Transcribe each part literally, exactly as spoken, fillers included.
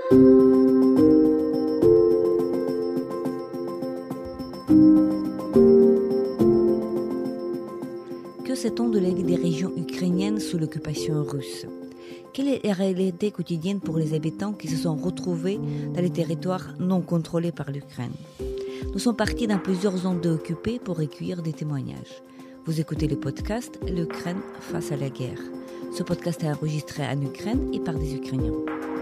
Que sait-on de la vie des régions ukrainiennes sous l'occupation russe ? Quelle est la réalité quotidienne pour les habitants qui se sont retrouvés dans les territoires non contrôlés par l'Ukraine ? Nous sommes partis dans plusieurs zones occupées pour recueillir des témoignages. Vous écoutez le podcast « L'Ukraine face à la guerre ». Ce podcast est enregistré en Ukraine et par des Ukrainiens.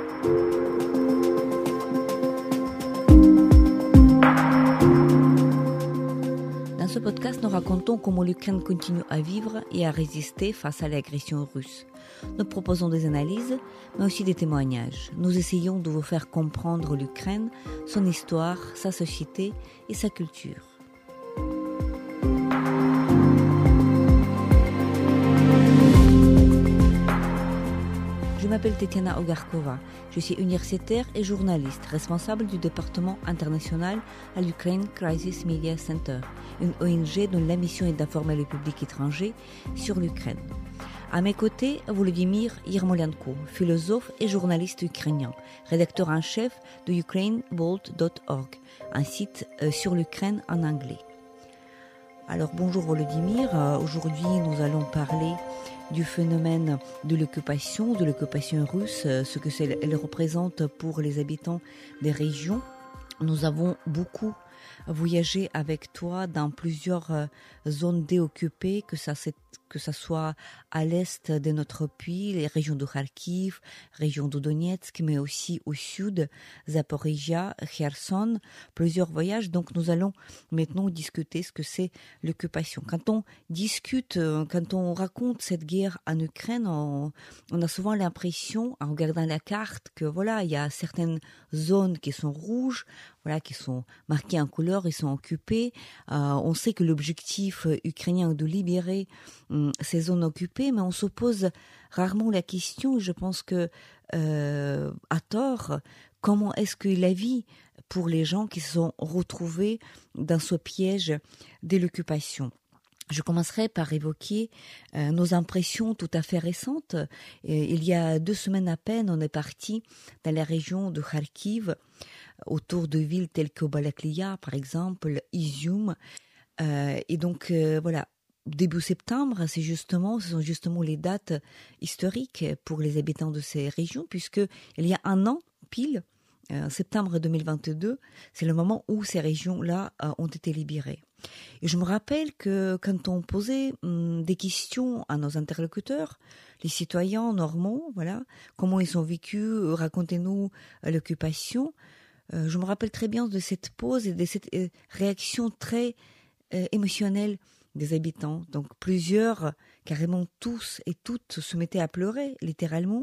Dans ce podcast, nous racontons comment l'Ukraine continue à vivre et à résister face à l'agression russe. Nous proposons des analyses, mais aussi des témoignages. Nous essayons de vous faire comprendre l'Ukraine, son histoire, sa société et sa culture. Je m'appelle Tetiana Ogarkova. Je suis universitaire et journaliste, responsable du département international à l'Ukraine Crisis Media Center, une O N G dont la mission est d'informer le public étranger sur l'Ukraine. À mes côtés, Volodymyr Yermolenko, philosophe et journaliste ukrainien, rédacteur en chef de ukraine bolt point org, un site sur l'Ukraine en anglais. Alors bonjour Volodymyr, aujourd'hui nous allons parler du phénomène de l'occupation, de l'occupation russe, ce que c'est, elle représente pour les habitants des régions. Nous avons beaucoup voyagé avec toi dans plusieurs zones déoccupées, que ça, que ça soit à l'est de notre pays, les régions de Kharkiv, région de Donetsk, mais aussi au sud, Zaporizhia, Kherson, plusieurs voyages. Donc nous allons maintenant discuter ce que c'est l'occupation. Quand on discute, quand on raconte cette guerre en Ukraine, on, on a souvent l'impression, en regardant la carte, que voilà, il y a certaines zones qui sont rouges, voilà, qui sont marquées en couleur, ils sont occupés. Euh, on sait que l'objectif ukrainien est de libérer hum, ces zones occupées, mais on se pose rarement la question, et je pense que euh, à tort, comment est-ce que la vie pour les gens qui se sont retrouvés dans ce piège de l'occupation ? Je commencerai par évoquer euh, nos impressions tout à fait récentes. Et, il y a deux semaines à peine, on est parti dans la région de Kharkiv, autour de villes telles que Balaklia, par exemple, Izium. Euh, et donc, euh, voilà, début septembre, c'est justement, ce sont justement les dates historiques pour les habitants de ces régions, puisque il y a un an, pile, euh, septembre deux mille vingt-deux, c'est le moment où ces régions-là euh, ont été libérées. Et je me rappelle que quand on posait hum, des questions à nos interlocuteurs, les citoyens normands, voilà, comment ils ont vécu, euh, racontez-nous euh, l'occupation, euh, je me rappelle très bien de cette pause et de cette euh, réaction très euh, émotionnelle des habitants. Donc plusieurs, carrément tous et toutes, se mettaient à pleurer, littéralement,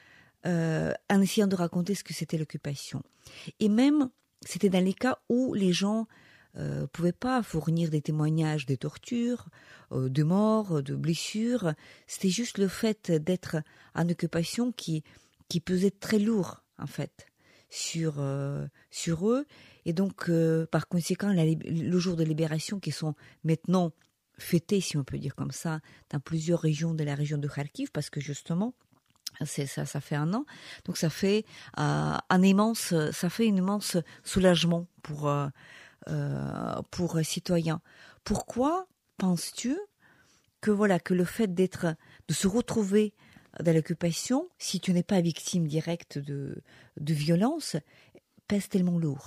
euh, en essayant de raconter ce que c'était l'occupation. Et même, c'était dans les cas où les gens ne euh, pouvaient pas fournir des témoignages de tortures, euh, de morts, de blessures. C'était juste le fait d'être en occupation qui, qui pesait très lourd, en fait, sur, euh, sur eux. Et donc, euh, par conséquent, la, le jour de libération qui sont maintenant fêtés, si on peut dire comme ça, dans plusieurs régions de la région de Kharkiv, parce que justement, c'est, ça, ça fait un an. Donc, ça fait, euh, un immense, ça fait un immense soulagement pour... Euh, Euh, pour citoyens. Pourquoi penses-tu que voilà que le fait d'être, de se retrouver dans l'occupation, si tu n'es pas victime directe de, de violence, pèse tellement lourd ?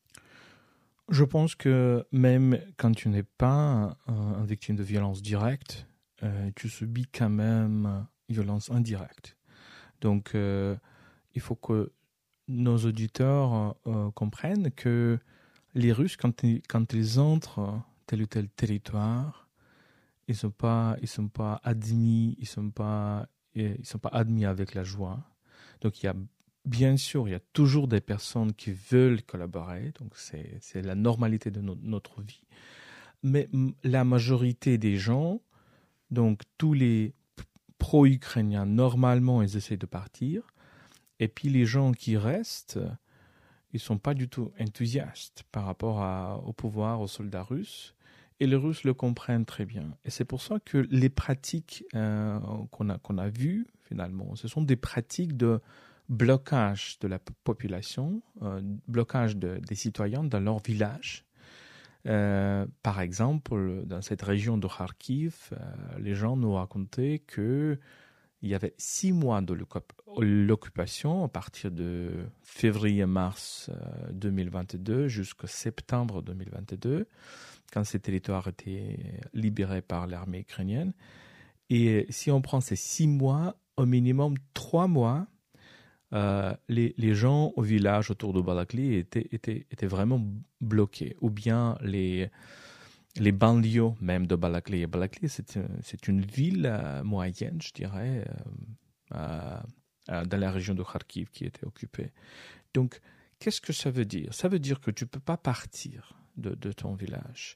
Je pense que même quand tu n'es pas un, un victime de violence directe, euh, tu subis quand même violence indirecte. Donc, euh, il faut que nos auditeurs euh, comprennent que les Russes, quand ils, quand ils entrent tel ou tel territoire, ils ne sont pas, ils sont pas admis, ils sont pas, ils sont pas admis avec la joie. Donc il y a, bien sûr, il y a toujours des personnes qui veulent collaborer. Donc c'est, c'est la normalité de no, notre vie. Mais la majorité des gens, donc tous les pro-ukrainiens, normalement, ils essaient de partir. Et puis les gens qui restent, ils ne sont pas du tout enthousiastes par rapport à, au pouvoir, aux soldats russes. Et les Russes le comprennent très bien. Et c'est pour ça que les pratiques euh, qu'on a, qu'on a vues, finalement, ce sont des pratiques de blocage de la population, euh, blocage de, des citoyens dans leur village. Euh, par exemple, dans cette région de Kharkiv, euh, les gens nous racontaient qu'il y avait six mois de l'occupation, à partir de février-mars euh, deux mille vingt-deux jusqu'au septembre deux mille vingt-deux, quand ces territoires étaient libérés par l'armée ukrainienne. Et si on prend ces six mois, au minimum trois mois, Euh, les, les gens au village autour de Balakli étaient, étaient, étaient vraiment bloqués. Ou bien les, les banlieues même de Balakli. Et Balakli, c'est, un, c'est une ville euh, moyenne, je dirais, euh, euh, dans la région de Kharkiv qui était occupée. Donc, qu'est-ce que ça veut dire? Ça veut dire que tu ne peux pas partir de, de ton village.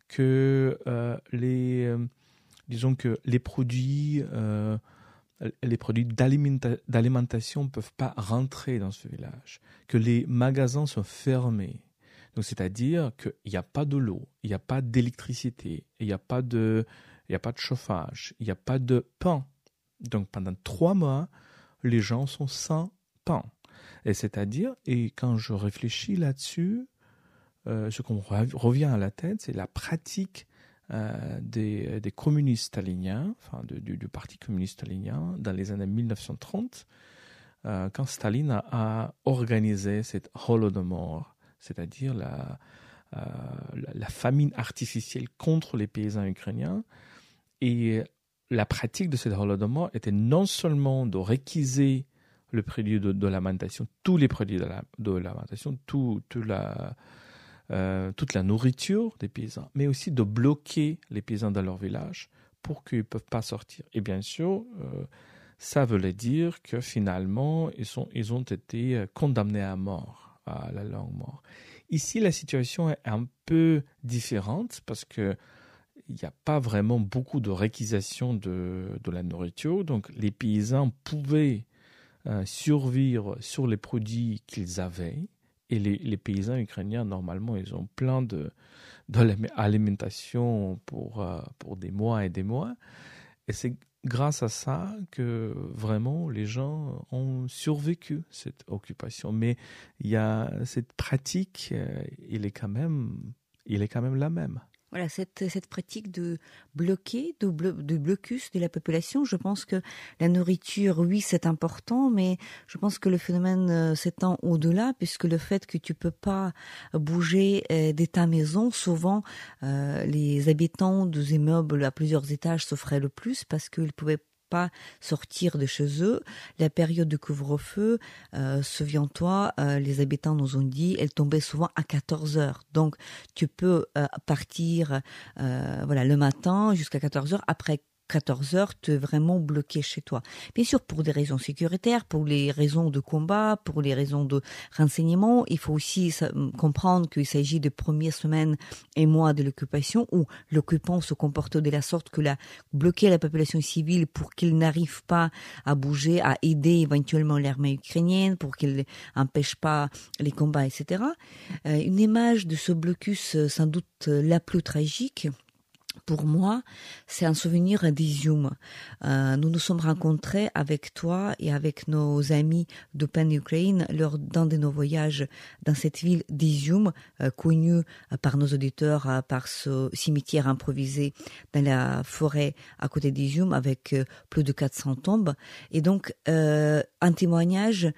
Que euh, les, euh, disons que les produits... Euh, les produits d'alimenta- d'alimentation ne peuvent pas rentrer dans ce village, que les magasins sont fermés. Donc, c'est-à-dire qu'il n'y a pas de l'eau, il n'y a pas d'électricité, il n'y a pas de, il n'y a pas de chauffage, il n'y a pas de pain. Donc, pendant trois mois, les gens sont sans pain. Et c'est-à-dire, et quand je réfléchis là-dessus, euh, ce qu'on revient à la tête, c'est la pratique Euh, des, des communistes staliniens, enfin de, du, du parti communiste stalinien, dans les années mille neuf cent trente, euh, quand Staline a, a organisé cette holodomor, c'est-à-dire la, euh, la, la famine artificielle contre les paysans ukrainiens. Et la pratique de cette holodomor était non seulement de réquiser le produit de, de l'alimentation, tous les produits de, la, de l'alimentation, tout, tout la... Euh, toute la nourriture des paysans, mais aussi de bloquer les paysans dans leur village pour qu'ils ne peuvent pas sortir. Et bien sûr, euh, ça voulait dire que finalement, ils, sont, ils ont été condamnés à mort, à la longue mort. Ici, la situation est un peu différente parce qu'il n'y a pas vraiment beaucoup de réquisition de, de la nourriture. Donc, les paysans pouvaient euh, survivre sur les produits qu'ils avaient. Et les, les paysans ukrainiens, normalement, ils ont plein de, de l'alimentation pour, euh, pour des mois et des mois. Et c'est grâce à ça que vraiment les gens ont survécu cette occupation. Mais il y a cette pratique, euh, il est quand même, il est quand même la même. Voilà, cette, cette pratique de bloquer, de, blo- de blocus de la population, je pense que la nourriture, oui, c'est important, mais je pense que le phénomène euh, s'étend au-delà, puisque le fait que tu peux pas bouger euh, de ta maison, souvent, euh, les habitants des immeubles à plusieurs étages souffraient le plus parce qu'ils pouvaient pas sortir de chez eux. La période de couvre-feu, euh, souviens-toi, euh, les habitants nous ont dit, elle tombait souvent à quatorze heures. Donc, tu peux euh, partir euh, voilà, le matin jusqu'à quatorze heures. Après quatorze heures, tu es vraiment bloqué chez toi. Bien sûr, pour des raisons sécuritaires, pour les raisons de combat, pour les raisons de renseignement, il faut aussi comprendre qu'il s'agit des premières semaines et mois de l'occupation où l'occupant se comporte de la sorte que la bloquer la population civile pour qu'il n'arrive pas à bouger, à aider éventuellement l'armée ukrainienne, pour qu'il n'empêche pas les combats, et cetera. Euh, une image de ce blocus, sans doute la plus tragique, pour moi, c'est un souvenir d'Izium. Euh, nous nous sommes rencontrés avec toi et avec nos amis d'Open Ukraine lors d'un de nos voyages dans cette ville d'Izium, euh, connue par nos auditeurs euh, par ce cimetière improvisé dans la forêt à côté d'Izium avec euh, plus de quatre cents tombes. Et donc, euh, un témoignage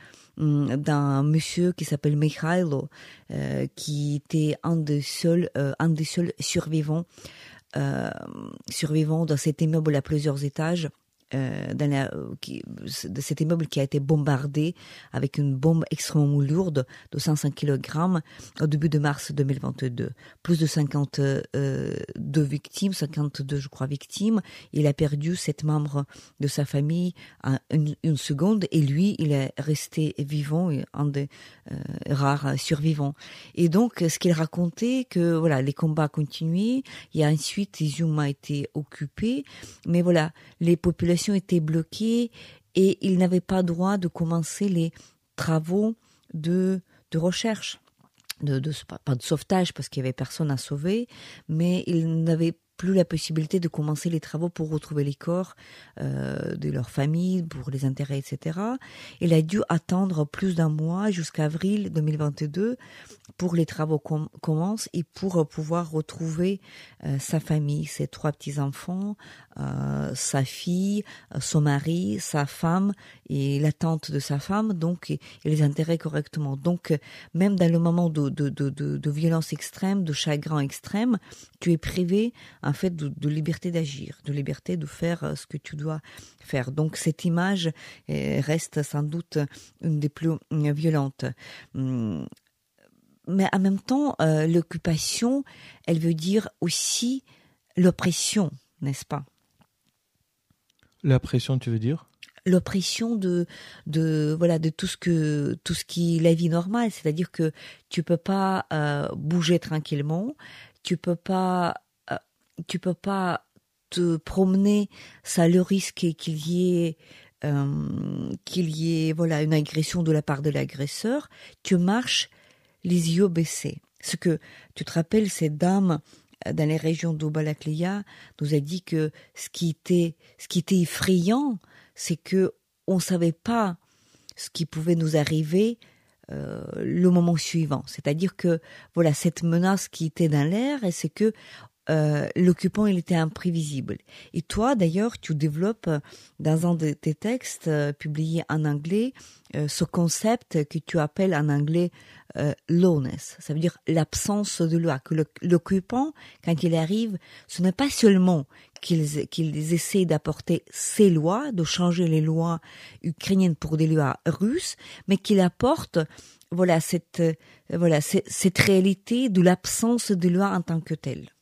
d'un monsieur qui s'appelle Mikhailo, euh, qui était un des seuls, euh, un des seuls survivants Euh, survivant dans cet immeuble à plusieurs étages, euh, dans la, euh, qui, de cet immeuble qui a été bombardé avec une bombe extrêmement lourde de cinq cents kilogrammes au début de mars deux mille vingt-deux. Plus de cinquante-deux euh, victimes, cinquante-deux je crois victimes. Il a perdu sept membres de sa famille en une, une seconde et lui, il est resté vivant, un des euh, rares survivants. Et donc, ce qu'il racontait, que voilà, les combats continuaient. Et ensuite, Izium a été occupé. Mais voilà, les populations étaient bloquées et ils n'avaient pas droit de commencer les travaux de, de recherche, de, de, pas de sauvetage parce qu'il n'y avait personne à sauver, mais ils n'avaient plus la possibilité de commencer les travaux pour retrouver les corps euh, de leur famille, pour les enterrer, et cetera. Il a dû attendre plus d'un mois jusqu'à avril deux mille vingt-deux pour les travaux com- commencent et pour pouvoir retrouver euh, sa famille, ses trois petits-enfants, euh, sa fille, euh, son mari, sa femme et la tante de sa femme, donc, et, et les enterrer correctement. Donc, même dans le moment de, de, de, de, de violence extrême, de chagrin extrême, tu es privé, en fait, de, de liberté d'agir, de liberté de faire ce que tu dois faire. Donc, cette image euh, reste sans doute une des plus euh, violentes. Hum, Mais en même temps, euh, l'occupation, elle veut dire aussi l'oppression, n'est-ce pas? L'oppression, tu veux dire? L'oppression de, de, voilà, de tout ce que, tout ce qui est la vie normale. C'est-à-dire que tu peux pas euh, bouger tranquillement, tu peux pas, euh, tu peux pas te promener sans le risque qu'il y ait euh, qu'il y ait voilà une agression de la part de l'agresseur. Tu marches les yeux baissés. Ce que tu te rappelles, cette dame dans les régions d'Obalakleya nous a dit que ce qui était, ce qui était effrayant, c'est que on savait pas ce qui pouvait nous arriver euh, le moment suivant. C'est-à-dire que voilà cette menace qui était dans l'air, et c'est que Euh, l'occupant, il était imprévisible. Et toi, d'ailleurs, tu développes dans un de tes textes euh, publiés en anglais euh, ce concept que tu appelles en anglais euh, lawness. Ça veut dire l'absence de loi. Que l'occupant, quand il arrive, ce n'est pas seulement qu'ils, qu'ils essaient d'apporter ces lois, de changer les lois ukrainiennes pour des lois russes, mais qu'il apporte voilà cette, voilà, cette, cette réalité de l'absence de loi en tant que telle.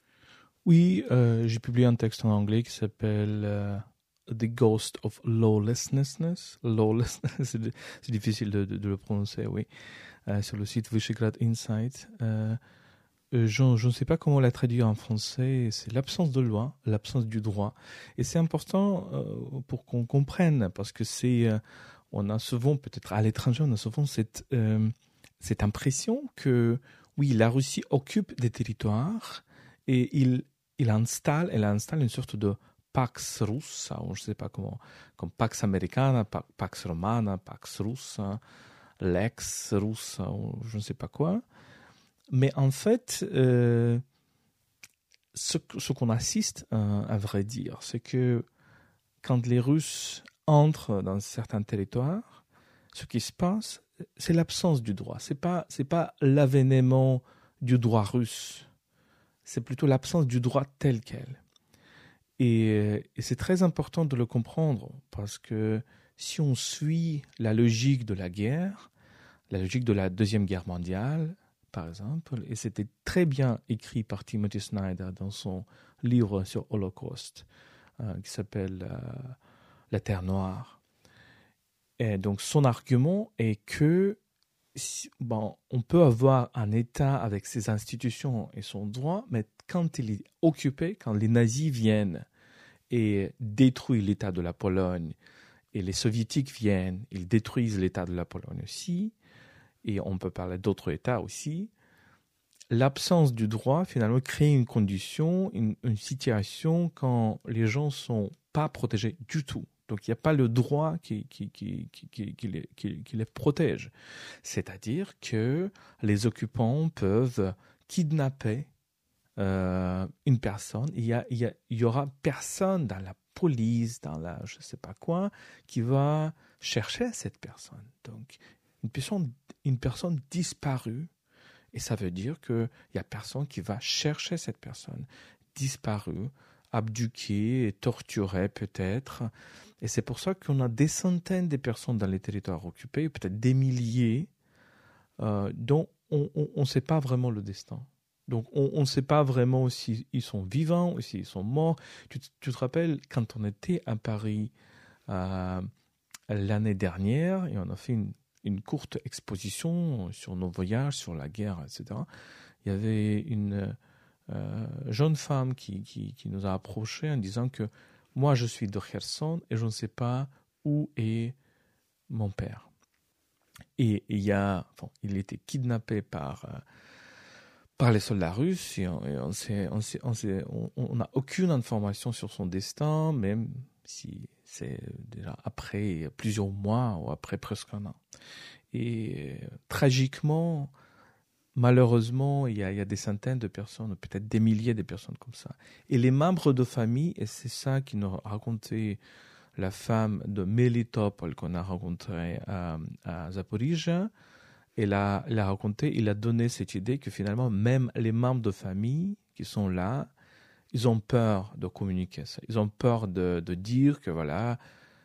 Oui, euh, j'ai publié un texte en anglais qui s'appelle euh, The Ghost of Lawlessness. Lawlessness, c'est, c'est difficile de, de, de le prononcer, oui. Euh, sur le site Visegrad Insight. Euh, euh, je, je ne sais pas comment la traduire en français. C'est l'absence de loi, l'absence du droit. Et c'est important euh, pour qu'on comprenne, parce que c'est, euh, on a souvent, peut-être à l'étranger, on a souvent cette, euh, cette impression que, oui, la Russie occupe des territoires et il Il installe, elle installe une sorte de Pax Russa, ou je ne sais pas comment, comme Pax Americana, Pax Romana, Pax Russa, Lex Russa, ou je ne sais pas quoi. Mais en fait, euh, ce, ce qu'on assiste, euh, à vrai dire, c'est que quand les Russes entrent dans certains territoires, ce qui se passe, c'est l'absence du droit. Ce n'est pas, c'est pas l'avènement du droit russe. C'est plutôt l'absence du droit tel quel. Et, et c'est très important de le comprendre, parce que si on suit la logique de la guerre, la logique de la Deuxième Guerre mondiale, par exemple, et c'était très bien écrit par Timothy Snyder dans son livre sur Holocauste, euh, qui s'appelle euh, La Terre Noire. Et donc son argument est que bon, on peut avoir un État avec ses institutions et son droit, mais quand il est occupé, quand les nazis viennent et détruisent l'État de la Pologne, et les soviétiques viennent, ils détruisent l'État de la Pologne aussi, et on peut parler d'autres États aussi, l'absence du droit, finalement, crée une condition, une, une situation quand les gens ne sont pas protégés du tout. Donc, il n'y a pas le droit qui, qui, qui, qui, qui, qui, les, qui, qui les protège. C'est-à-dire que les occupants peuvent kidnapper euh, une personne. Il y, a, il, y a, il y aura personne dans la police, dans la je ne sais pas quoi, qui va chercher cette personne. Donc, une personne, une personne disparue, et ça veut dire qu'il n'y a personne qui va chercher cette personne disparue, abduquée et torturée peut-être. Et c'est pour ça qu'on a des centaines de personnes dans les territoires occupés, peut-être des milliers, euh, dont on ne sait pas vraiment le destin. Donc on ne sait pas vraiment s'ils sont vivants ou s'ils sont morts. Tu, tu te rappelles, quand on était à Paris euh, l'année dernière, et on a fait une, une courte exposition sur nos voyages, sur la guerre, et cetera, il y avait une euh, jeune femme qui, qui, qui nous a approchés en disant que moi, je suis de Kherson et je ne sais pas où est mon père. Et il y a, enfin, il était kidnappé par, euh, par les soldats russes. Et on et on sait, on sait, on sait, on, on n'a aucune information sur son destin, même si c'est déjà après plusieurs mois ou après presque un an. Et euh, tragiquement, malheureusement, il y, a, il y a des centaines de personnes, peut-être des milliers de personnes comme ça. Et les membres de famille, et c'est ça qui nous racontait la femme de Melitopol qu'on a rencontrée à, à Zaporizhzhia, elle a, elle a raconté, il a donné cette idée que finalement, même les membres de famille qui sont là, ils ont peur de communiquer ça. Ils ont peur de, de dire que voilà,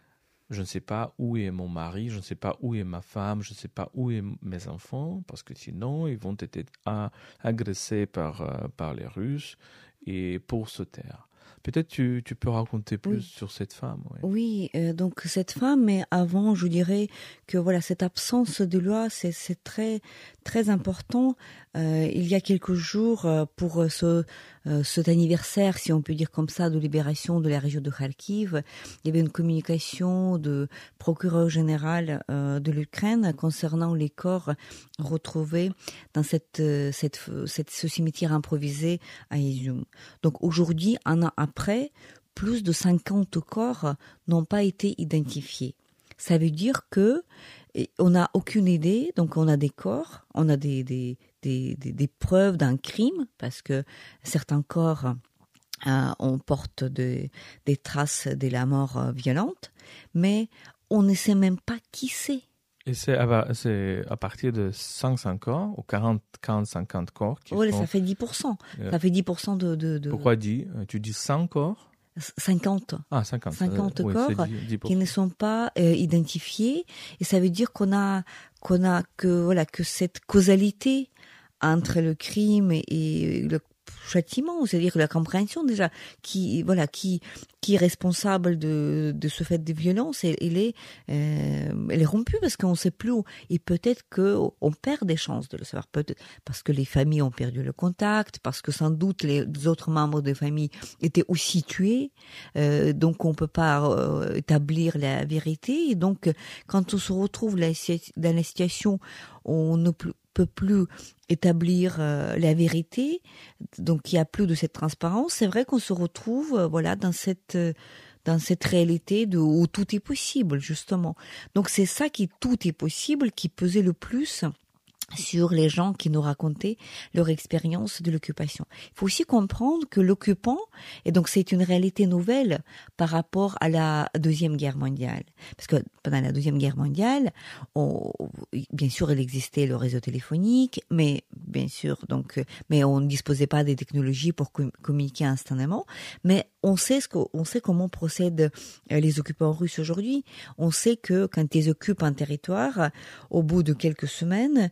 je ne sais pas où est mon mari, je ne sais pas où est ma femme, je ne sais pas où est mes enfants, parce que sinon, ils vont être agressés par, euh, par les Russes et pour se taire. Peut-être tu, tu peux raconter plus oui. sur cette femme. Ouais. Oui, euh, donc cette femme, mais avant, je dirais que voilà, cette absence de loi, c'est, c'est très, très important. Euh, il y a quelques jours, euh, pour ce, euh, cet anniversaire, si on peut dire comme ça, de libération de la région de Kharkiv, il y avait une communication de procureur général euh, de l'Ukraine concernant les corps retrouvés dans cette, cette, cette, ce cimetière improvisé à Izium. Donc aujourd'hui, un an après, plus de cinquante corps n'ont pas été identifiés. Ça veut dire que on n'a aucune idée, donc on a des corps, on a des, des, des, des, des preuves d'un crime, parce que certains corps, euh, on porte de, des traces de la mort euh, violente, mais on ne sait même pas qui c'est. Et c'est à, c'est à partir de cent cinq corps, ou quarante, quarante, cinquante corps qui Oui, sont... ça fait dix pour cent. Euh, ça fait dix pour cent de... de, de... Pourquoi dix? Tu dis cent corps? cinquante. Ah, cinquante. cinquante euh, corps oui, dix, dix qui ne sont pas euh, identifiés. Et ça veut dire qu'on a, qu'on a, que, voilà, que cette causalité entre le crime et, et le châtiment, c'est-à-dire la compréhension déjà, qui, voilà, qui, qui est responsable de, de ce fait de violence, elle, elle est, euh, elle est rompue parce qu'on ne sait plus où. Et peut-être qu'on perd des chances de le savoir, peut-être parce que les familles ont perdu le contact, parce que sans doute les autres membres de famille étaient aussi tués, euh, donc on ne peut pas euh, établir la vérité. Et donc, quand on se retrouve dans la situation où on ne peut peut plus établir euh, la vérité, donc il y a plus de cette transparence. C'est vrai qu'on se retrouve, euh, voilà, dans cette euh, dans cette réalité de où tout est possible justement. Donc c'est ça qui tout est possible qui pesait le plus sur les gens qui nous racontaient leur expérience de l'occupation. Il faut aussi comprendre que l'occupant, et donc c'est une réalité nouvelle par rapport à la Deuxième Guerre mondiale. Parce que pendant la Deuxième Guerre mondiale, on, bien sûr, il existait le réseau téléphonique, mais bien sûr, donc, mais on ne disposait pas des technologies pour com- communiquer instantanément. Mais on sait ce que, on sait comment procèdent les occupants russes aujourd'hui. On sait que quand ils occupent un territoire, au bout de quelques semaines,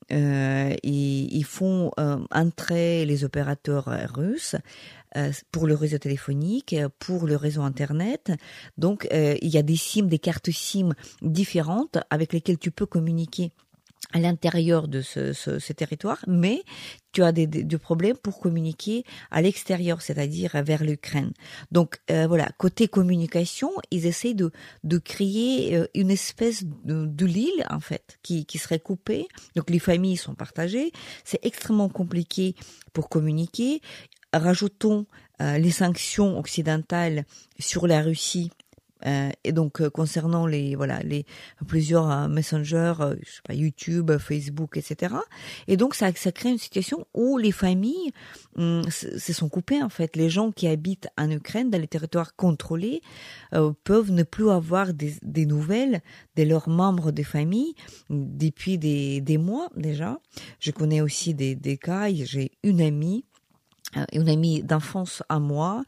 Euh, ils, ils font euh, entrer les opérateurs russes euh, pour le réseau téléphonique, pour le réseau Internet. Donc, euh, il y a des SIM, des cartes SIM différentes avec lesquelles tu peux communiquer à l'intérieur de ce, ce, ce territoire, mais tu as des, des, des problèmes pour communiquer à l'extérieur, c'est-à-dire vers l'Ukraine. Donc euh, voilà, côté communication, ils essayent de, de créer euh, une espèce de, de l'île en fait, qui, qui serait coupée. Donc les familles sont partagées, c'est extrêmement compliqué pour communiquer. Rajoutons euh, les sanctions occidentales sur la Russie. Euh, et donc euh, concernant les voilà les plusieurs euh, messengers, euh, je sais pas, YouTube, Facebook, et cetera. Et donc ça ça crée une situation où les familles hum, se sont coupées en fait. Les gens qui habitent en Ukraine, dans les territoires contrôlés, euh, peuvent ne plus avoir des, des nouvelles de leurs membres de famille depuis des des mois déjà. Je connais aussi des des cas. J'ai une amie. Une amie d'enfance à moi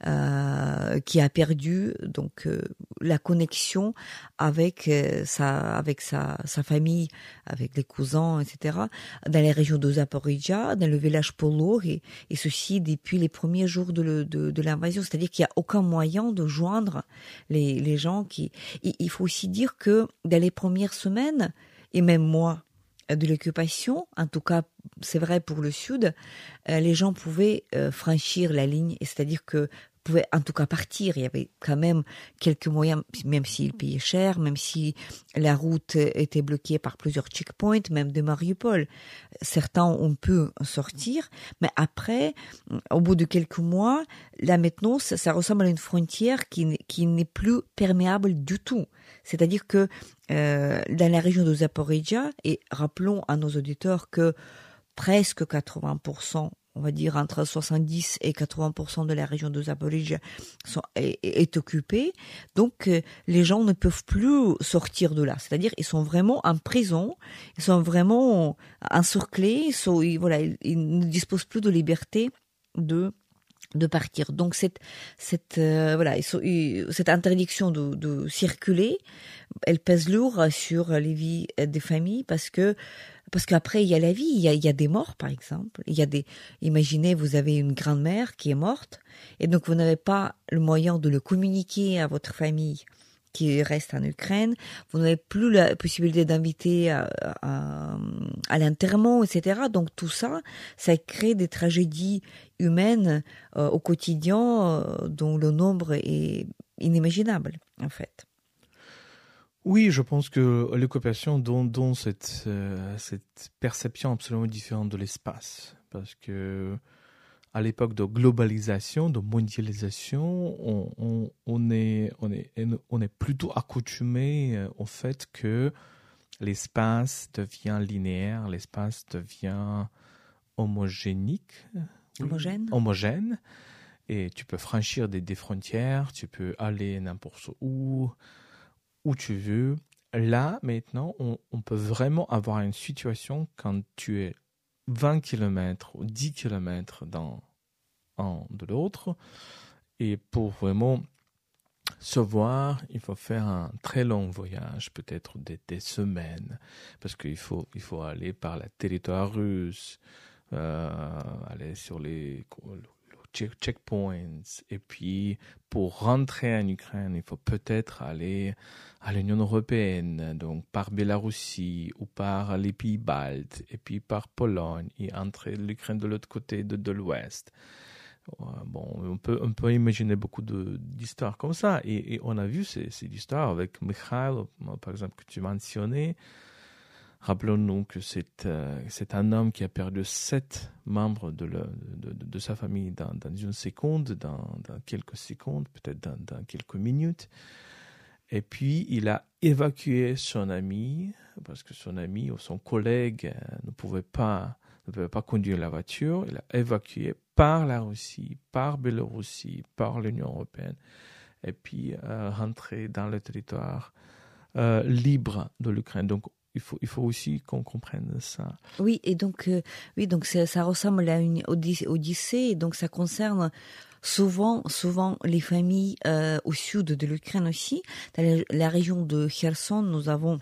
euh, qui a perdu donc euh, la connexion avec euh, sa avec sa sa famille, avec les cousins, et cetera. Dans les régions de Zaporizhzhia, dans le village Polo, et, et ceci depuis les premiers jours de, le, de, de l'invasion. C'est-à-dire qu'il n'y a aucun moyen de joindre les les gens qui. Et il faut aussi dire que dans les premières semaines et même mois de l'occupation, en tout cas c'est vrai pour le sud, euh, les gens pouvaient euh, franchir la ligne, et c'est-à-dire que pouvaient en tout cas partir. Il y avait quand même quelques moyens, même s'ils payaient cher, même si la route était bloquée par plusieurs checkpoints, même de Mariupol. Certains ont pu sortir, mais après, au bout de quelques mois, là maintenant, ça, ça ressemble à une frontière qui, qui n'est plus perméable du tout. C'est-à-dire que euh, dans la région de Zaporizhzhia, et rappelons à nos auditeurs que presque quatre-vingts pour cent, on va dire entre soixante-dix et quatre-vingts pour cent de la région de Zaporizhzhia sont, est, est occupée. Donc, euh, les gens ne peuvent plus sortir de là. C'est-à-dire, ils sont vraiment en prison, ils sont vraiment encerclés, ils, sont, ils, voilà, ils, ils ne disposent plus de liberté de de partir. Donc cette cette euh, voilà cette interdiction de, de circuler, elle pèse lourd sur les vies des familles parce que parce qu'après il y a la vie, il y a il y a des morts par exemple, il y a des imaginez vous avez une grand-mère qui est morte et donc vous n'avez pas le moyen de le communiquer à votre famille qui reste en Ukraine, vous n'avez plus la possibilité d'inviter à, à, à l'enterrement, et cetera. Donc tout ça, ça crée des tragédies humaines euh, au quotidien euh, dont le nombre est inimaginable, en fait. Oui, je pense que l'occupation donne, donne cette, euh, cette perception absolument différente de l'espace, parce que à l'époque de globalisation, de mondialisation, on, on, on, est, on, est, on est plutôt accoutumé au fait que l'espace devient linéaire, l'espace devient homogénique. Homogène. Homogène. Et tu peux franchir des, des frontières, tu peux aller n'importe où, où tu veux. Là, maintenant, on, on peut vraiment avoir une situation quand tu es vingt kilomètres ou dix kilomètres dans un de l'autre. Et pour vraiment se voir, il faut faire un très long voyage, peut-être des, des semaines, parce qu'il faut, il faut aller par le territoire russe, euh, aller sur les check, checkpoints. Et puis, pour rentrer en Ukraine, il faut peut-être aller à l'Union européenne, donc par Biélorussie ou par les pays baltes, et puis par Pologne, et entrer l'Ukraine de l'autre côté de, de l'Ouest. Bon, on peut, on peut imaginer beaucoup de, d'histoires comme ça. Et, et on a vu ces, ces histoires avec Mikhail, par exemple, que tu mentionnais. Rappelons-nous que c'est, euh, c'est un homme qui a perdu sept membres de, le, de, de, de sa famille dans, dans une seconde, dans, dans quelques secondes, peut-être dans, dans quelques minutes. Et puis, il a évacué son ami, parce que son ami ou son collègue ne pouvait pas, ne pouvait pas conduire la voiture. Il a évacué par la Russie, par Biélorussie, par l'Union européenne, et puis euh, rentrer dans le territoire euh, libre de l'Ukraine. Donc, il faut, il faut aussi qu'on comprenne ça. Oui, et donc, euh, oui, donc ça, ça ressemble à une odyssée, et donc ça concerne souvent, souvent les familles euh, au sud de l'Ukraine aussi. Dans la, la région de Kherson, nous avons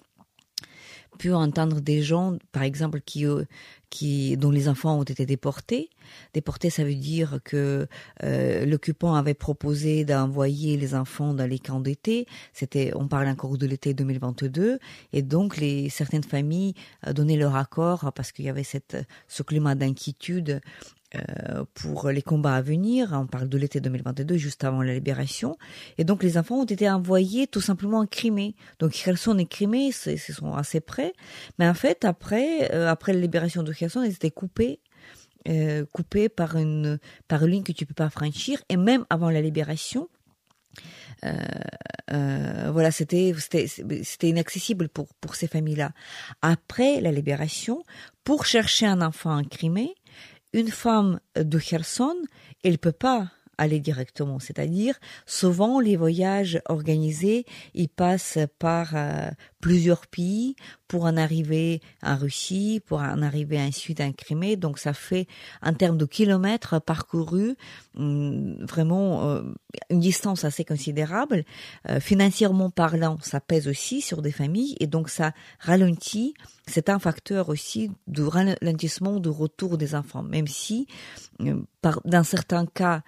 pu entendre des gens, par exemple, qui, qui, dont les enfants ont été déportés. Déportés, ça veut dire que euh, l'occupant avait proposé d'envoyer les enfants dans les camps d'été. C'était, on parle encore de l'été deux mille vingt-deux, et donc les certaines familles donnaient leur accord parce qu'il y avait cette, ce climat d'inquiétude. Euh, pour les combats à venir, on parle de l'été deux mille vingt-deux, juste avant la libération, et donc les enfants ont été envoyés tout simplement en Crimée. Donc Kherson et Crimée, ils sont assez près, mais en fait après, euh, après la libération de Kherson, ils étaient coupés, euh, coupés par une par une ligne que tu peux pas franchir, et même avant la libération. Euh, euh, voilà, c'était, c'était, c'était inaccessible pour, pour ces familles-là. Après la libération, pour chercher un enfant en Crimée, une femme de Kherson, elle peut pas aller directement. C'est-à-dire, souvent, les voyages organisés, ils passent par euh, plusieurs pays pour en arriver en Russie, pour en arriver ensuite en Crimée. Donc, ça fait, en termes de kilomètres parcourus, hum, vraiment euh, une distance assez considérable. Euh, financièrement parlant, ça pèse aussi sur des familles, et donc ça ralentit. C'est un facteur aussi de ralentissement de retour des enfants, même si, euh, par, dans certains cas, euh,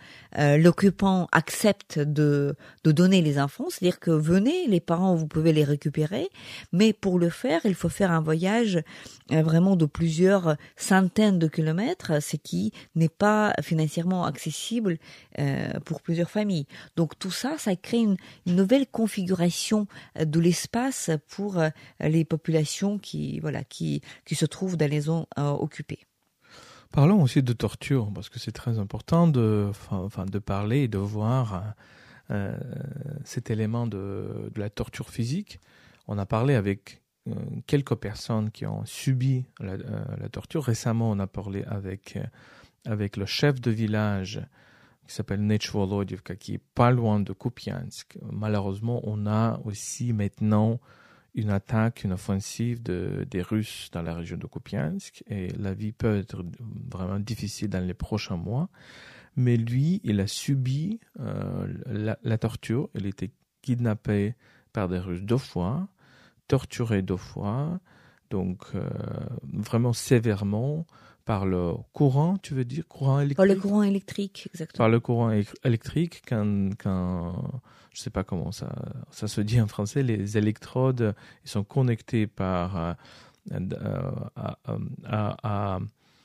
euh, l'occupant accepte de, de donner les enfants, c'est-à-dire que venez, les parents, vous pouvez les récupérer, mais pour le faire, il faut faire un voyage euh, vraiment de plusieurs centaines de kilomètres, ce qui n'est pas financièrement accessible euh, pour plusieurs familles. Donc tout ça, ça crée une, une nouvelle configuration de l'espace pour euh, les populations qui, voilà, qui, qui se trouvent dans les zones euh, occupées. Parlons aussi de torture, parce que c'est très important de, enfin, de parler et de voir euh, cet élément de, de la torture physique. On a parlé avec euh, quelques personnes qui ont subi la, euh, la torture. Récemment, on a parlé avec, euh, avec le chef de village qui s'appelle Nech Volodivka, qui est pas loin de Kupiansk. Malheureusement, on a aussi maintenant une attaque, une offensive de, des Russes dans la région de Kupiansk, et la vie peut être vraiment difficile dans les prochains mois. Mais lui, il a subi euh, la, la torture. Il était kidnappé par des Russes deux fois, torturé deux fois, donc euh, vraiment sévèrement par le courant, tu veux dire, courant électrique? Par le courant électrique, exactement. Par le courant électrique, quand, quand je ne sais pas comment ça, ça se dit en français, les électrodes, ils sont connectés par euh, euh, à, à, à,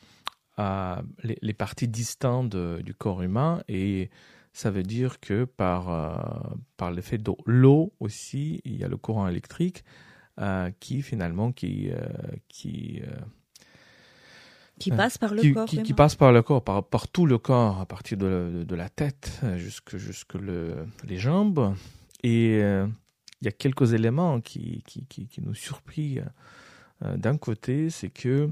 à les, les parties distantes de, du corps humain, et ça veut dire que par, euh, par l'effet de l'eau aussi, il y a le courant électrique euh, qui finalement qui, euh, qui euh, Qui passe par le qui, corps. Qui, qui passe par le corps, par, par tout le corps, à partir de, de la tête jusque, jusque le, les jambes. Et euh, il y a quelques éléments qui, qui, qui, qui nous surprennent. Euh, d'un côté, c'est que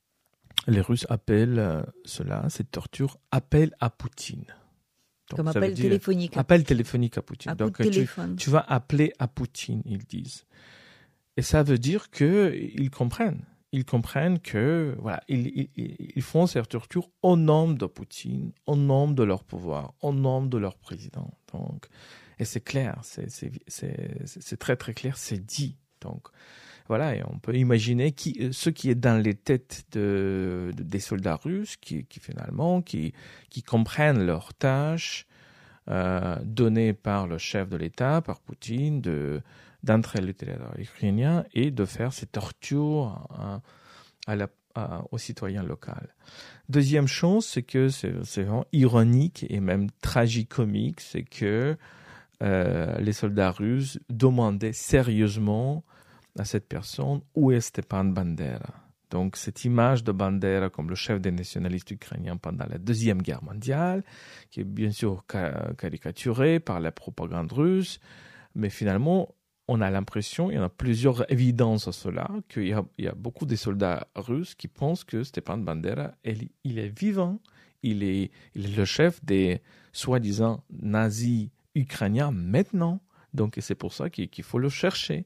les Russes appellent euh, cela, cette torture, appel à Poutine. Donc, Comme appel téléphonique. Appel téléphonique à Poutine. À Donc tu, tu vas appeler à Poutine, ils disent. Et ça veut dire qu'ils comprennent. Ils comprennent que voilà, ils, ils, ils font cette torture au nom de Poutine, au nom de leur pouvoir, au nom de leur président. Donc, et c'est clair, c'est, c'est, c'est, c'est très très clair, c'est dit. Donc voilà, et on peut imaginer qui, ce qui est dans les têtes de, de, des soldats russes, qui, qui finalement, qui, qui comprennent leurs tâches euh, données par le chef de l'État, par Poutine, de d'entrer le territoire ukrainien et de faire ces tortures à, à la, à, aux citoyens locaux. Deuxième chose, c'est que c'est, c'est vraiment ironique et même tragicomique, c'est que euh, les soldats russes demandaient sérieusement à cette personne où est Stepan Bandera. Donc cette image de Bandera comme le chef des nationalistes ukrainiens pendant la Deuxième Guerre mondiale, qui est bien sûr caricaturée par la propagande russe, mais finalement, on a l'impression, il y en a plusieurs évidences à cela, qu'il y a, il y a beaucoup de soldats russes qui pensent que Stepan Bandera, il, il est vivant, il est, il est le chef des soi-disant nazis ukrainiens maintenant. Donc c'est pour ça qu'il, qu'il faut le chercher.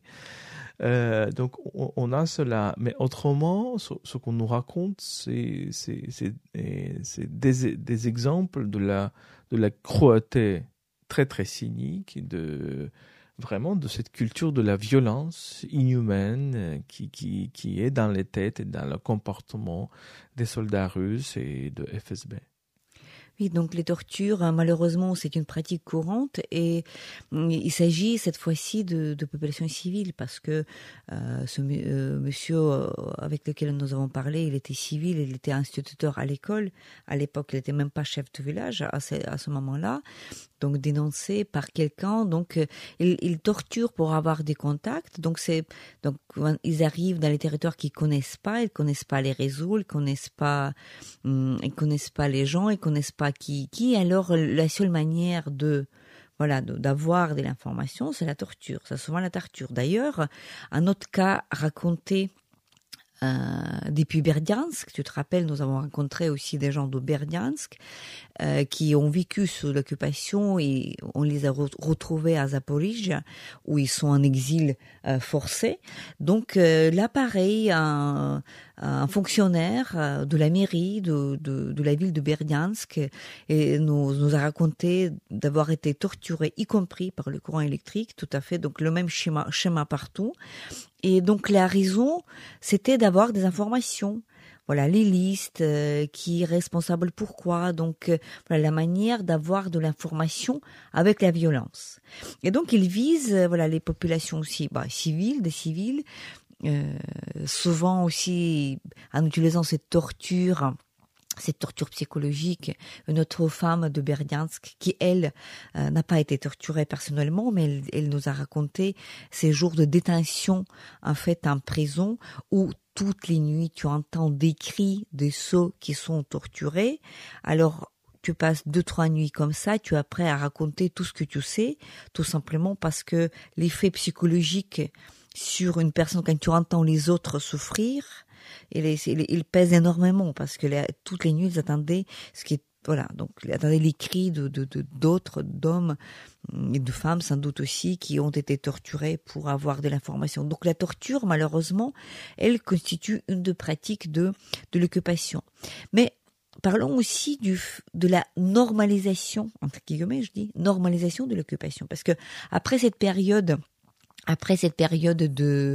Euh, donc on, on a cela. Mais autrement, ce, ce qu'on nous raconte, c'est, c'est, c'est, c'est des, des exemples de la, de la cruauté très très cynique, de... vraiment de cette culture de la violence inhumaine qui, qui, qui est dans les têtes et dans le comportement des soldats russes et de F S B. Oui, donc les tortures, malheureusement, c'est une pratique courante et il s'agit cette fois-ci de, de populations civiles parce que euh, ce euh, monsieur avec lequel nous avons parlé, il était civil, il était instituteur à l'école. À l'époque, il n'était même pas chef de village à ce, à ce moment-là. Donc dénoncé par quelqu'un, donc euh, ils, ils torturent pour avoir des contacts. Donc c'est donc quand ils arrivent dans les territoires qu'ils connaissent pas, ils connaissent pas les réseaux, ils connaissent pas, hum, ils connaissent pas les gens, ils connaissent pas qui qui. Alors la seule manière de voilà de, d'avoir de l'information, c'est la torture. C'est souvent la torture. D'ailleurs, un autre cas raconté. Euh, depuis Berdiansk, tu te rappelles, nous avons rencontré aussi des gens de Berdiansk euh, qui ont vécu sous l'occupation et on les a re- retrouvés à Zaporizhzhia où ils sont en exil euh, forcé. Donc euh, là, pareil, un, un fonctionnaire de la mairie de, de, de la ville de Berdiansk et nous, nous a raconté d'avoir été torturé, y compris par le courant électrique, tout à fait, donc le même schéma, schéma partout. Et donc la raison, c'était d'avoir des informations. voilà les listes, euh, qui est responsable pourquoi, donc euh, voilà la manière d'avoir de l'information avec la violence. Et donc il vise euh, voilà les populations aussi bah, civiles, des civils, euh, souvent aussi en utilisant cette torture. Cette torture psychologique, une autre femme de Berdiansk qui, elle, euh, n'a pas été torturée personnellement, mais elle, elle nous a raconté ces jours de détention, en fait, en prison, où toutes les nuits, tu entends des cris de ceux qui sont torturés. Alors, tu passes deux, trois nuits comme ça, tu es prêt à raconter tout ce que tu sais, tout simplement parce que l'effet psychologique sur une personne, quand tu entends les autres souffrir, il, est, il, il pèse énormément parce que les, toutes les nuits ils attendaient ce qui est voilà donc ils attendaient les cris de, de, de d'autres d'hommes et de femmes sans doute aussi qui ont été torturés pour avoir de l'information. Donc la torture malheureusement elle constitue une des pratiques de de l'occupation. Mais parlons aussi du de la normalisation entre guillemets je dis normalisation de l'occupation parce que après cette période Après cette période de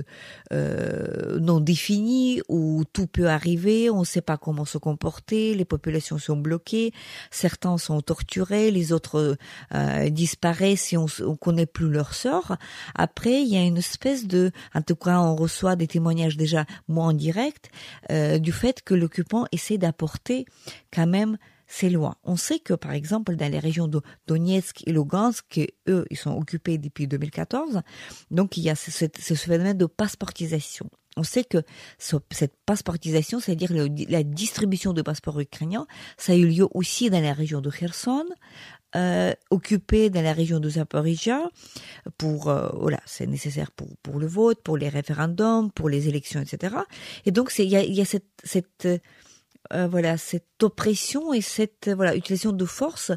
euh, non définie où tout peut arriver, on ne sait pas comment se comporter, les populations sont bloquées, certains sont torturés, les autres euh, disparaissent et on ne connaît plus leur sort. Après, il y a une espèce de, en tout cas, on reçoit des témoignages déjà moins en direct euh, du fait que l'occupant essaie d'apporter quand même c'est loin. On sait que, par exemple, dans les régions de Donetsk et Lugansk, eux, ils sont occupés depuis deux mille quatorze, donc il y a ce, ce, ce phénomène de passeportisation. On sait que ce, cette passeportisation, c'est-à-dire le, la distribution de passeports ukrainiens, ça a eu lieu aussi dans la région de Kherson, euh, occupée dans la région de Zaporizhia, pour, euh, voilà, c'est nécessaire pour, pour le vote, pour les référendums, pour les élections, et cetera. Et donc, c'est, il y a, il y a cette, cette Euh, voilà cette oppression et cette voilà utilisation de force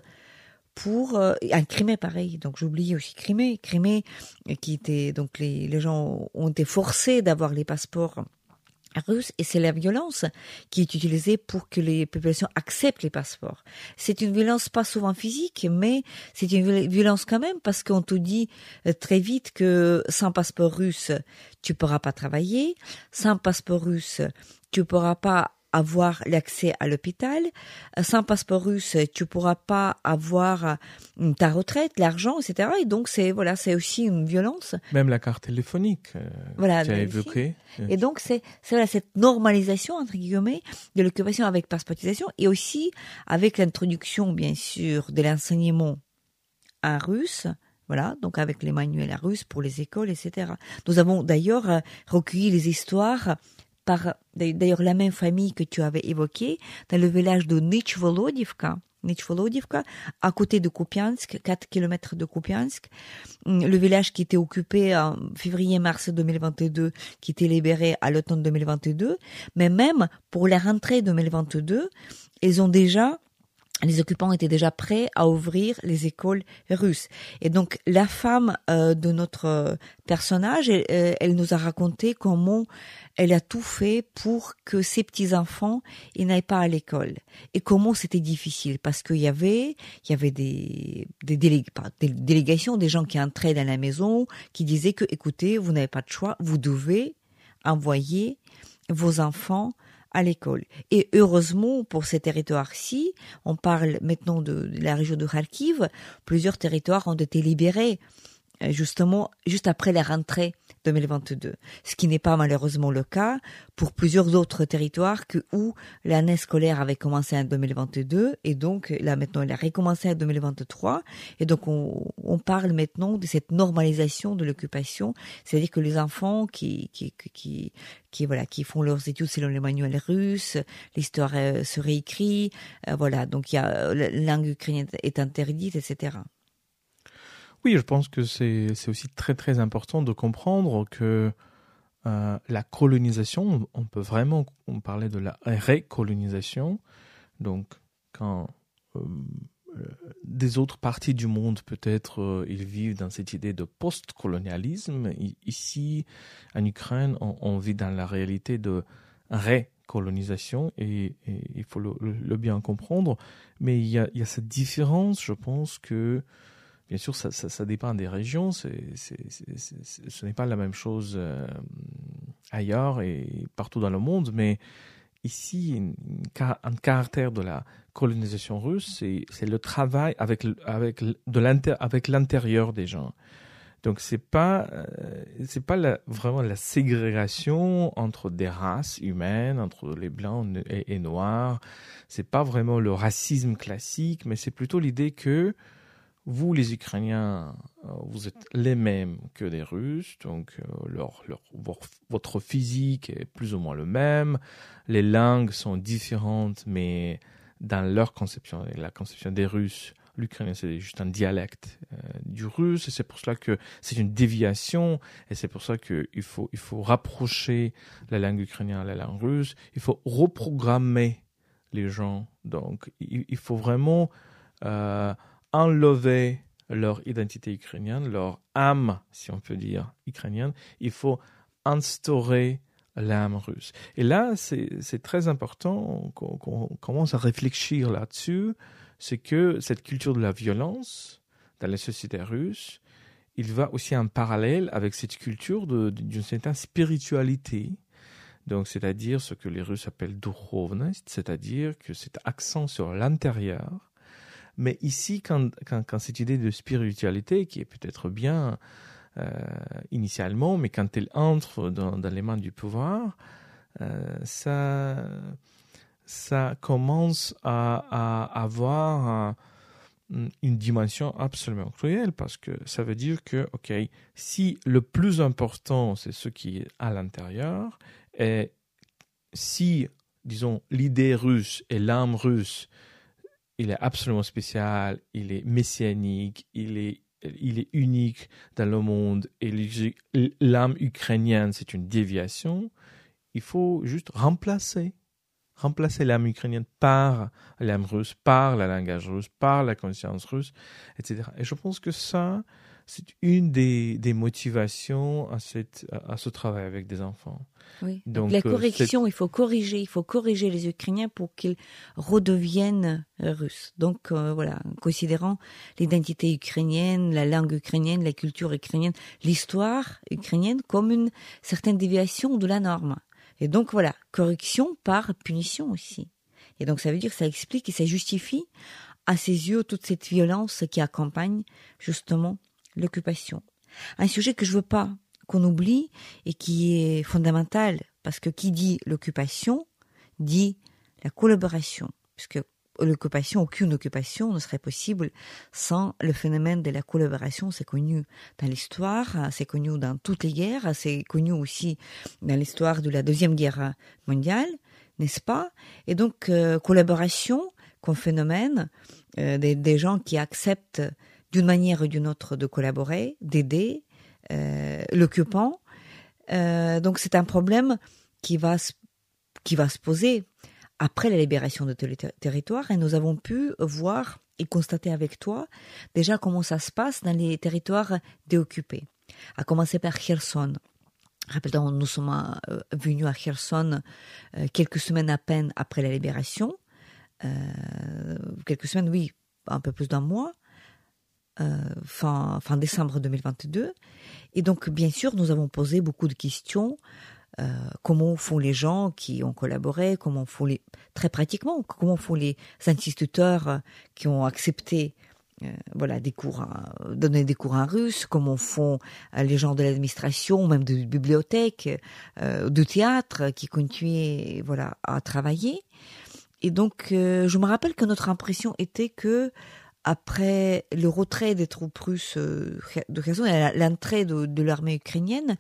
pour euh, un Crimée pareil. Donc j'oublie aussi Crimée, Crimée qui était donc les les gens ont été forcés d'avoir les passeports russes et c'est la violence qui est utilisée pour que les populations acceptent les passeports. C'est une violence pas souvent physique, mais c'est une violence quand même parce qu'on te dit très vite que sans passeport russe, tu pourras pas travailler, sans passeport russe, tu pourras pas avoir l'accès à l'hôpital. Sans passeport russe, tu pourras pas avoir ta retraite, l'argent, et cetera. Et donc, c'est, voilà, c'est aussi une violence. Même la carte téléphonique, euh, voilà, tu as évoqué. Et donc, c'est, c'est voilà, cette normalisation, entre guillemets, de l'occupation avec passeportisation et aussi avec l'introduction, bien sûr, de l'enseignement en russe. Voilà, donc avec les manuels en russe pour les écoles, et cetera. Nous avons d'ailleurs recueilli les histoires par d'ailleurs la même famille que tu avais évoquée, dans le village de Nitch-Volodivka, Nitch-Volodivka, à côté de Kupiansk, quatre kilomètres de Kupiansk, le village qui était occupé en février-mars deux mille vingt-deux, qui était libéré à l'automne deux mille vingt-deux, mais même pour la rentrée deux mille vingt-deux, ils ont déjà les occupants étaient déjà prêts à ouvrir les écoles russes. Et donc, la femme euh, de notre personnage, elle, elle nous a raconté comment elle a tout fait pour que ses petits-enfants ils n'aillent pas à l'école. Et comment c'était difficile, parce qu'il y avait, il y avait des, des, délég- des délégations, des gens qui entraient dans la maison, qui disaient que, écoutez, vous n'avez pas de choix, vous devez envoyer vos enfants à l'école. Et heureusement, pour ces territoires-ci, on parle maintenant de, de la région de Kharkiv, plusieurs territoires ont été libérés, justement, juste après la rentrée deux mille vingt-deux. Ce qui n'est pas malheureusement le cas pour plusieurs autres territoires que, où l'année scolaire avait commencé en deux mille vingt-deux et donc là maintenant elle a recommencé en deux mille vingt-trois et donc on, on parle maintenant de cette normalisation de l'occupation, c'est-à-dire que les enfants qui, qui, qui, qui, qui voilà, qui font leurs études selon les manuels russes, l'histoire euh, se réécrit, euh, voilà, donc il y a, la langue ukrainienne est interdite, et cetera. Oui, je pense que c'est, c'est aussi très très important de comprendre que euh, la colonisation, on peut vraiment on parlait de la récolonisation, donc quand euh, des autres parties du monde peut-être euh, ils vivent dans cette idée de post-colonialisme, ici en Ukraine on, on vit dans la réalité de récolonisation et, et il faut le, le, le bien comprendre, mais il y a, il y a cette différence, je pense que bien sûr, ça, ça, ça dépend des régions. C'est, c'est, c'est, c'est, ce n'est pas la même chose euh, ailleurs et partout dans le monde, mais ici, une, une, un caractère de la colonisation russe, c'est, c'est le travail avec, avec, de l'inter, avec l'intérieur des gens. Donc c'est pas euh, c'est pas la, vraiment la ségrégation entre des races humaines, entre les blancs et, et noirs. C'est pas vraiment le racisme classique, mais c'est plutôt l'idée que vous, les Ukrainiens, vous êtes les mêmes que les Russes, donc euh, leur, leur, votre physique est plus ou moins le même. Les langues sont différentes, mais dans leur conception, la conception des Russes, l'ukrainien, c'est juste un dialecte euh, du russe, et c'est pour cela que c'est une déviation, et c'est pour ça qu'il faut, il faut rapprocher la langue ukrainienne à la langue russe, il faut reprogrammer les gens, donc il, il faut vraiment euh, enlever leur identité ukrainienne, leur âme, si on peut dire, ukrainienne, il faut instaurer l'âme russe. Et là, c'est, c'est très important qu'on, qu'on commence à réfléchir là-dessus, c'est que cette culture de la violence dans la société russe, il va aussi en parallèle avec cette culture de, d'une certaine spiritualité. Donc, c'est-à-dire ce que les Russes appellent duhovnost, c'est-à-dire que cet accent sur l'intérieur. Mais ici, quand, quand, quand cette idée de spiritualité, qui est peut-être bien euh, initialement, mais quand elle entre dans, dans les mains du pouvoir, euh, ça... ça commence à, à avoir une dimension absolument cruelle parce que ça veut dire que, ok, si le plus important, c'est ce qui est à l'intérieur, et si, disons, l'idée russe et l'âme russe, il est absolument spécial, il est messianique, il est, il est unique dans le monde, et l'âme ukrainienne, c'est une déviation, il faut juste remplacer. remplacer l'âme ukrainienne par l'âme russe, par le langage russe, par la conscience russe, et cetera. Et je pense que ça, c'est une des, des motivations à, cette, à, à ce travail avec des enfants. Oui. Donc, Donc la correction, euh, il faut corriger, il faut corriger les Ukrainiens pour qu'ils redeviennent russes. Donc euh, voilà, en considérant l'identité ukrainienne, la langue ukrainienne, la culture ukrainienne, l'histoire ukrainienne comme une certaine déviation de la norme. Et donc voilà, correction par punition aussi. Et donc ça veut dire que ça explique et ça justifie à ses yeux toute cette violence qui accompagne justement l'occupation. Un sujet que je veux pas qu'on oublie et qui est fondamental, parce que qui dit l'occupation dit la collaboration, puisque l'occupation, aucune occupation ne serait possible sans le phénomène de la collaboration. C'est connu dans l'histoire, c'est connu dans toutes les guerres, c'est connu aussi dans l'histoire de la Deuxième Guerre mondiale, n'est-ce pas? Et donc, euh, collaboration comme phénomène, euh, des, des gens qui acceptent d'une manière ou d'une autre de collaborer, d'aider euh, l'occupant. Euh, donc, c'est un problème qui va, qui va se poser après la libération de tous les ter- territoires, et nous avons pu voir et constater avec toi déjà comment ça se passe dans les territoires déoccupés. À commencer par Kherson. Rappelons, nous sommes euh, venus à Kherson euh, quelques semaines à peine après la libération. Euh, quelques semaines, oui, un peu plus d'un mois, euh, fin, fin décembre deux mille vingt-deux. Et donc, bien sûr, nous avons posé beaucoup de questions. Euh, comment font les gens qui ont collaboré, comment font les, très pratiquement, comment font les instituteurs qui ont accepté euh, voilà, des cours, euh, donner des cours en russe, comment font euh, les gens de l'administration, même de bibliothèque, euh, de théâtre, qui continuaient voilà, à travailler. Et donc, euh, je me rappelle que notre impression était que après le retrait des troupes russes euh, de Kherson, l'entrée de, de l'armée ukrainienne,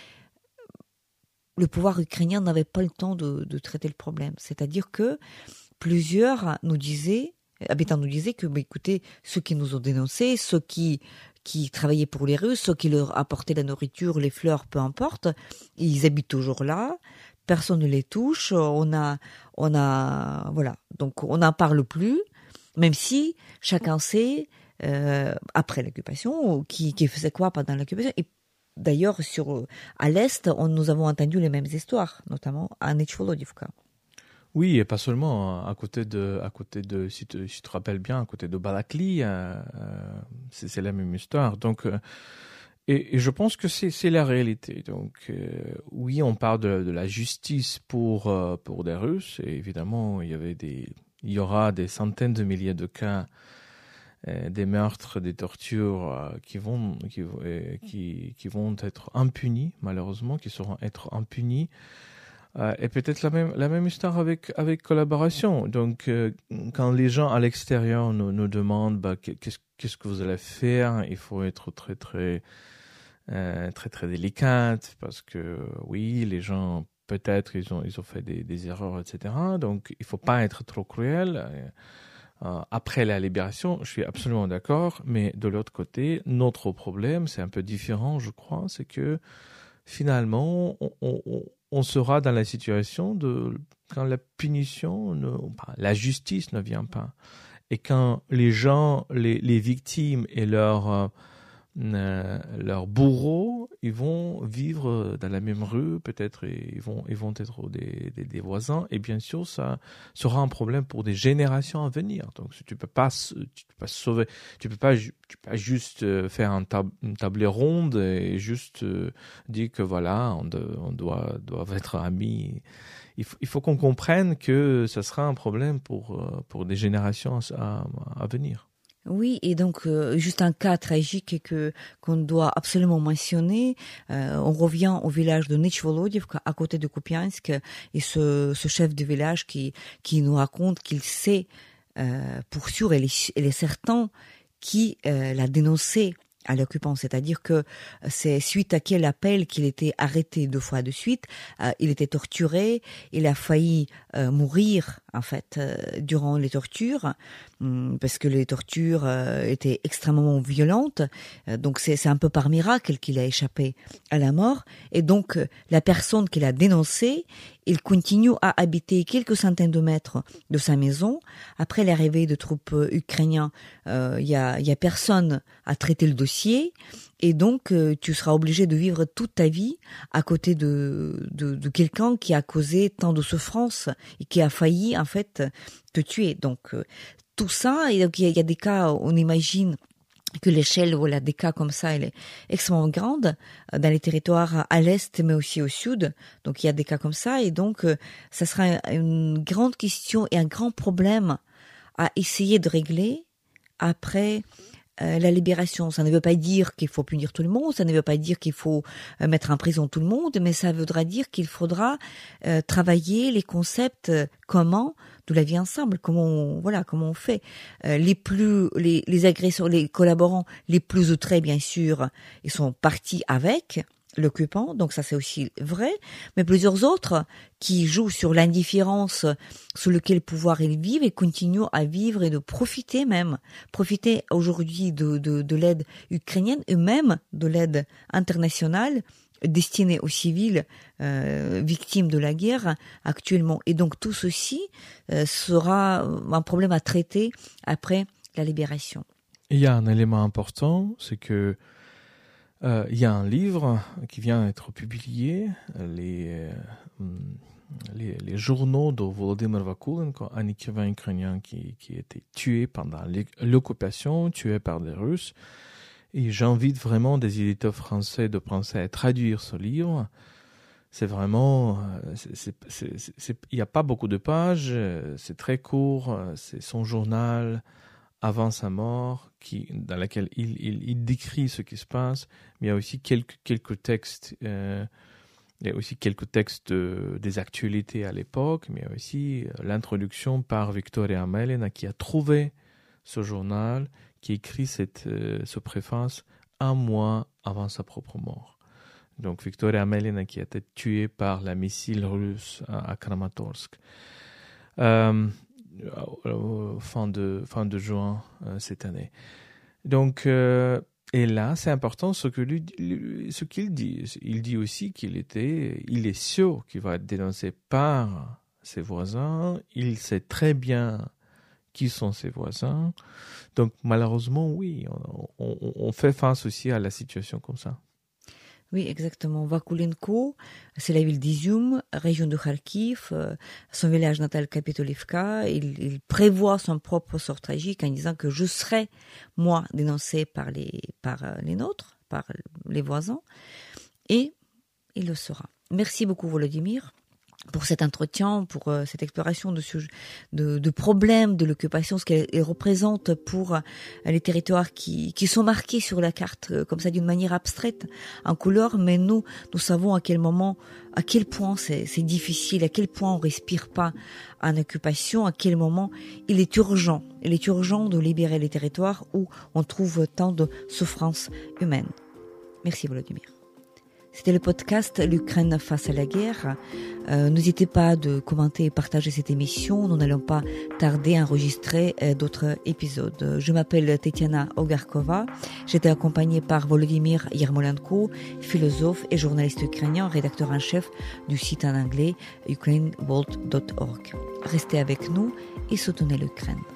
le pouvoir ukrainien n'avait pas le temps de, de traiter le problème. C'est-à-dire que plusieurs nous disaient, habitants nous disaient que, bah, écoutez, ceux qui nous ont dénoncés, ceux qui, qui travaillaient pour les Russes, ceux qui leur apportaient la nourriture, les fleurs, peu importe, ils habitent toujours là, personne ne les touche, on a, on a, voilà. Donc, on n'en parle plus, même si chacun sait, euh, après l'occupation, qui, qui faisait quoi pendant l'occupation. Et d'ailleurs, sur, à l'Est, on, nous avons entendu les mêmes histoires, notamment à Nechvolodivka. Oui, et pas seulement. À côté de, à côté de si, tu, si tu te rappelles bien, à côté de Balakli, euh, c'est, c'est la même histoire. Donc, euh, et, et je pense que c'est, c'est la réalité. Donc, euh, oui, on parle de, de la justice pour, euh, pour des Russes. Et évidemment, il y avait des, il y aura des centaines de milliers de cas, euh, des meurtres, des tortures euh, qui vont, qui, euh, qui, qui vont être impunis, malheureusement, qui seront être impunis. Euh, et peut-être la même, la même histoire avec, avec collaboration. Donc, euh, quand les gens à l'extérieur nous, nous demandent bah, qu'est-ce, qu'est-ce que vous allez faire, il faut être très, très, euh, très, très délicate parce que, oui, les gens, peut-être, ils ont, ils ont fait des, des erreurs, et cetera. Donc, il ne faut pas être trop cruel. Euh, après la libération, je suis absolument d'accord. Mais de l'autre côté, notre problème, c'est un peu différent, je crois, c'est que finalement, on, on, on sera dans la situation de quand la punition, ne, la justice ne vient pas. Et quand les gens, les, les victimes et leurs euh, leurs bourreaux, ils vont vivre dans la même rue, peut-être ils vont, ils vont être des, des, des voisins. Et bien sûr, ça sera un problème pour des générations à venir. Donc, tu peux pas, tu peux pas sauver, tu peux pas, tu peux pas juste faire un tab, une table ronde et juste dire que voilà, on, de, on doit, doit être amis. Il faut, il faut qu'on comprenne que ça sera un problème pour, pour des générations à, à venir. Oui, et donc euh, juste un cas tragique que qu'on doit absolument mentionner. Euh, on revient au village de Nitch-Volodivka, à côté de Kupiansk, et ce, ce chef de village qui qui nous raconte qu'il sait euh, pour sûr, et il est certain, qui euh, l'a dénoncé à l'occupant, c'est-à-dire que c'est suite à quel appel qu'il était arrêté deux fois de suite. Euh, il était torturé, il a failli euh, mourir en fait euh, durant les tortures, hum, parce que les tortures euh, étaient extrêmement violentes. Euh, donc c'est, c'est un peu par miracle qu'il a échappé à la mort. Et donc euh, la personne qu'il a dénoncée, il continue à habiter quelques centaines de mètres de sa maison. Après l'arrivée de troupes ukrainiennes, euh, il y a, y a personne à traiter le dossier. Et donc, euh, tu seras obligé de vivre toute ta vie à côté de, de, de quelqu'un qui a causé tant de souffrance et qui a failli, en fait, te tuer. Donc, euh, tout ça, et donc il y, y a des cas, on imagine que l'échelle, voilà, des cas comme ça, elle est extrêmement grande dans les territoires à l'est, mais aussi au sud. Donc, il y a des cas comme ça. Et donc, euh, ça sera une grande question et un grand problème à essayer de régler après euh, la libération. Ça ne veut pas dire qu'il faut punir tout le monde, ça ne veut pas dire qu'il faut euh, mettre en prison tout le monde, mais ça voudra dire qu'il faudra euh, travailler les concepts euh, communs de la vie ensemble, comment on, voilà, comment on fait. Euh, les plus, les, les agresseurs, les collaborants les plus outrés, bien sûr, ils sont partis avec l'occupant, donc ça c'est aussi vrai, mais plusieurs autres qui jouent sur l'indifférence sous laquelle le pouvoir ils vivent et continuent à vivre et de profiter même, profiter aujourd'hui de, de, de l'aide ukrainienne et même de l'aide internationale destinée aux civils euh, victimes de la guerre actuellement. Et donc tout ceci euh, sera un problème à traiter après la libération. Il y a un élément important, c'est que Euh, il y a un livre qui vient d'être publié, les, euh, les, les journaux de Volodymyr Vakulenko, un écrivain ukrainien qui, qui a été tué pendant l'occupation, tué par des Russes. Et j'invite vraiment des éditeurs français de penser à traduire ce livre. C'est vraiment, c'est, c'est, c'est, c'est, il n'y a pas beaucoup de pages, c'est très court, c'est son journal avant sa mort, qui, dans laquelle il, il, il décrit ce qui se passe, mais il y a aussi quelques, quelques textes, euh, il y a aussi quelques textes de, des actualités à l'époque, mais il y a aussi l'introduction par Victoria Amelina qui a trouvé ce journal, qui écrit cette, euh, ce préface un mois avant sa propre mort. Donc Victoria Amelina qui a été tuée par la missile russe à, à Kramatorsk. Euh, fin de fin de juin euh, cette année. Donc euh, et là c'est important ce que lui, lui ce qu'il dit. Il dit aussi qu'il était, il est sûr qu'il va être dénoncé par ses voisins. Il sait très bien qui sont ses voisins. Donc malheureusement oui, on, on, on fait face aussi à la situation comme ça. Oui, exactement. Vakulenko, c'est la ville d'Izium, région de Kharkiv, euh, son village natal Kapitolivka. Il, il prévoit son propre sort tragique en disant que je serai, moi, dénoncé par les, par euh, les nôtres, par les voisins, et il le sera. Merci beaucoup Volodymyr pour cet entretien, pour euh, cette exploration de, ce, de, de problèmes de l'occupation, ce qu'elle représente pour euh, les territoires qui, qui sont marqués sur la carte euh, comme ça d'une manière abstraite, en couleur, mais nous, nous savons à quel moment, à quel point c'est, c'est difficile, à quel point on respire pas en occupation, à quel moment il est urgent, il est urgent de libérer les territoires où on trouve tant de souffrances humaines. Merci Volodymyr. C'était le podcast L'Ukraine face à la guerre. Euh, n'hésitez pas de commenter et partager cette émission. Nous n'allons pas tarder à enregistrer euh, d'autres épisodes. Je m'appelle Tetiana Ogarkova. J'étais accompagnée par Volodymyr Yermolenko, philosophe et journaliste ukrainien, rédacteur en chef du site en anglais ukraine world dot org. Restez avec nous et soutenez l'Ukraine.